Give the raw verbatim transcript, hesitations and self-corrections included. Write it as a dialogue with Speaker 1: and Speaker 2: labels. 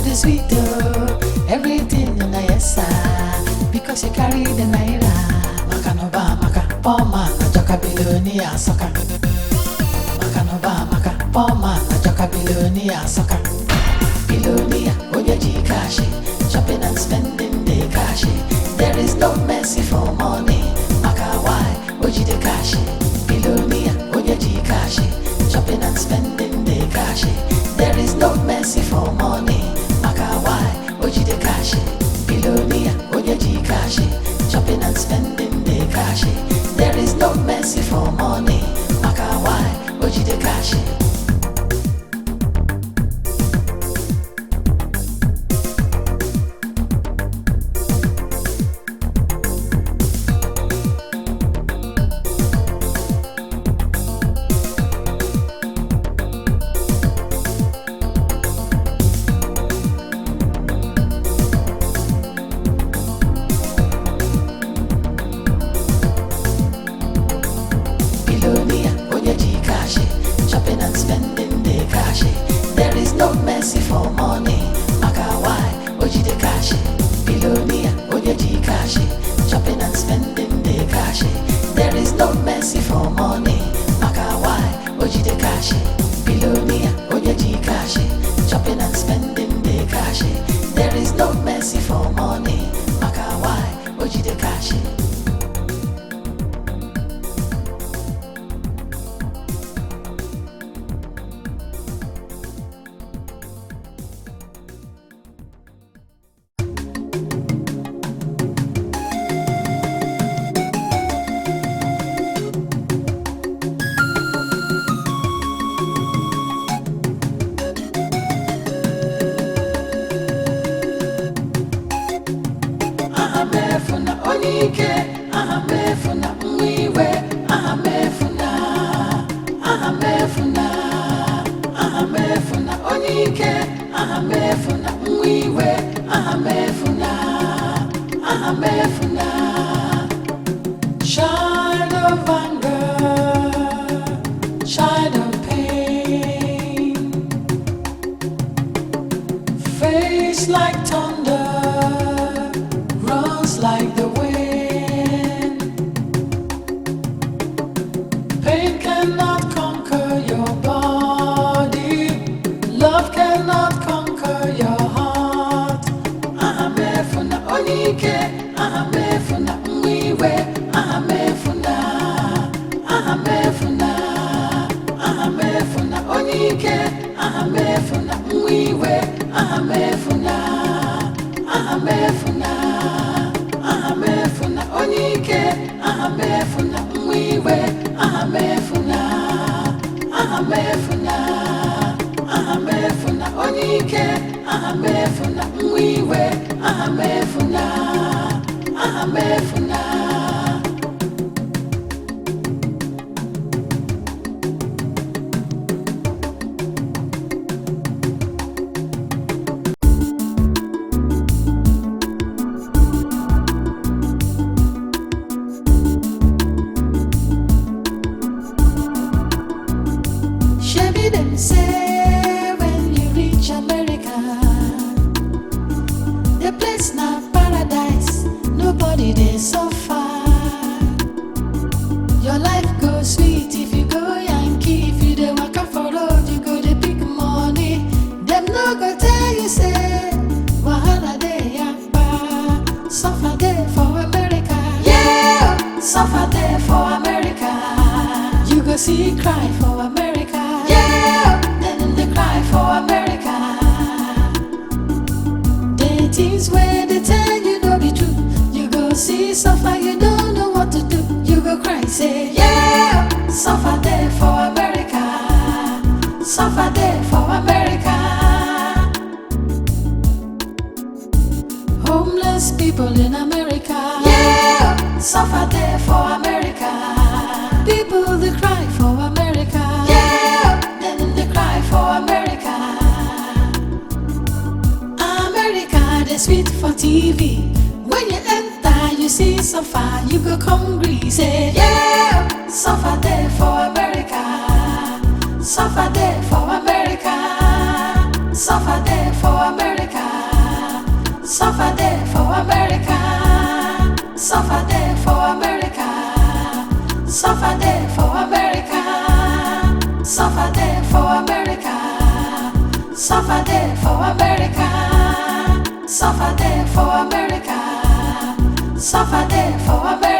Speaker 1: the sweet oh, everything in a yes sir, because you carry the naira. Makanoba maka, poor man, a jaka billionaire sucker. Makanoba maka, poor man, a jaka billionaire sucker. Billionaire, oyaji cash, shopping and spending the cash. There is no mercy for money. Maka why, oji the cash. Billionaire, oyaji cash, shopping and spending the cash. There is no mercy for money. Maka why, oji the cash. Billionaire, oyaji cash, shopping and spending the cash. There is no mercy for money. Maka why, oji the cash. Shopping and spending the cash. There is no mercy for money. Maka why, oji the cash. Billionaire, oyaji cash. Shopping and spending the cash. There is no mercy for money. Maka why, oji the cash. Billionaire, oyaji cash. Shopping and spending the cash. There is no mercy for money. Maka why, oji the cash. Onike, ahamefuna, mwiwe, ahamefuna, ahamefuna, ahamefuna, onike, ahamefuna, mwiwe, ahamefuna, ahamefuna. Child of anger, child of pain, face like thunder, runs like the wind. Pain cannot conquer your body. Love cannot conquer your heart. Ahamefuna onike, ahamefuna mwiwe, ahamefuna, ahamefuna, ahamefuna onike, ahamefuna mwiwe, ahamefuna, ahamefuna. Ahamefuna onike, ahamefuna mwiwe, ahamefuna, ahamefuna, ahamefuna onike, ahamefuna mwiwe, ahamefuna, ahamefuna. Them say when you reach America, the place not paradise, nobody there so far. Your life goes sweet if you go Yankee, if you dey walk up for road, you go the big money. Them no go tell you say, wahala dey yakpa, suffer there for America. Yeah, suffer there for America. You go see cry for America. Cry for America. The things where they tell you no be true. You go see suffer, you don't know what to do. You go cry, say yeah, suffer there for America. Suffer there for America. Homeless people in America. Yeah, suffer there for America. People they cry for America. Yeah, then they cry for America. America, they sweet for T V. When you enter, you see suffer, you go come grease. Say yeah, suffer there for America. Suffer there for America. Suffer there for America. for America. Suffer there for America. Suffer there for America. Suffer there for America. Suffer there for America. Suffer there for America.